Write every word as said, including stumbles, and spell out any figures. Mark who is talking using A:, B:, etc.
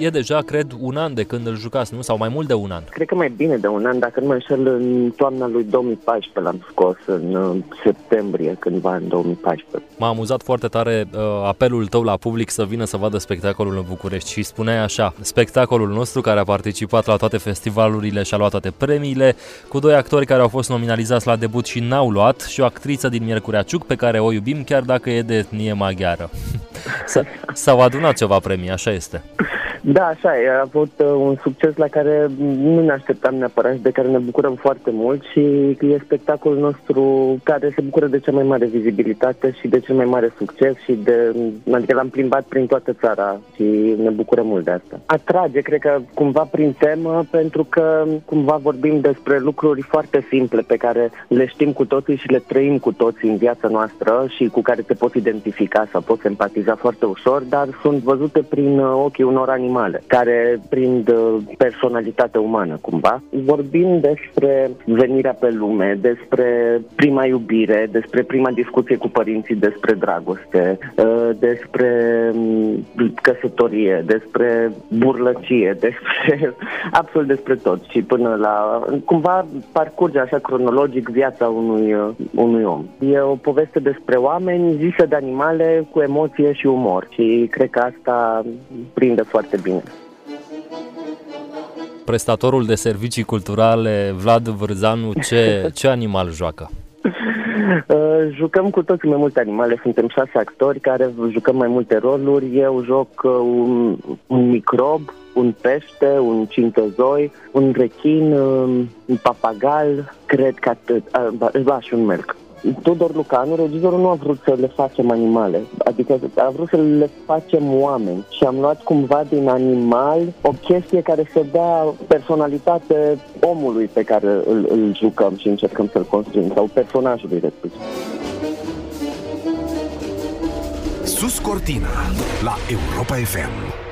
A: E deja, cred, un an de când îl jucați, nu? Sau mai mult de un an?
B: Cred că mai bine de un an, dacă nu mă înșel, în toamna lui două mii paisprezece l-am scos, în septembrie, cândva în două mii paisprezece.
A: M-a amuzat foarte tare uh, apelul tău la public să vină să vadă spectacolul în București și spuneai așa: spectacolul nostru care a participat la toate festivalurile și a luat toate premiile, cu doi actori care au fost nominalizați la debut și n-au luat, și o actriță din Miercurea Ciuc pe care o iubim chiar dacă e de etnie maghiară. S-au adunat ceva premii, așa este.
B: Da, așa e, a avut uh, un succes la care nu ne așteptam neapărat și de care ne bucurăm foarte mult și e spectacolul nostru care se bucură de cea mai mare vizibilitate și de cel mai mare succes și de, adică l-am plimbat prin toată țara și ne bucurăm mult de asta. Atrage, cred că cumva prin temă, pentru că cumva vorbim despre lucruri foarte simple pe care le știm cu toții și le trăim cu toții în viața noastră și cu care te poți identifica sau poți empatiza foarte ușor, dar sunt văzute prin ochii unor animale care prind personalitatea umană, cumva. Vorbim despre venirea pe lume, despre prima iubire, despre prima discuție cu părinții despre dragoste, despre căsătorie, despre burlăcie, despre absolut despre tot. Și până la... cumva parcurge așa cronologic viața unui, unui om. E o poveste despre oameni zisă de animale cu emoție și umor și cred că asta prinde foarte bine.
A: Prestatorul de servicii culturale Vlad Vârzanu, ce, ce animal joacă?
B: Uh, jucăm cu toți mai multe animale, suntem șase actori care jucăm mai multe roluri. Eu joc uh, un, un microb, un pește, un cintezoi, un rechin, uh, un papagal, cred că atât, uh, ba, și un melc. Tudor Lucanu, regizorul, nu a vrut să le facem animale, adică a vrut să le facem oameni și am luat cumva din animal o chestie care să dea personalitate omului pe care îl, îl jucăm și încercăm să-l construim, sau personajului respectiv.
C: Sus Cortina la Europa F M.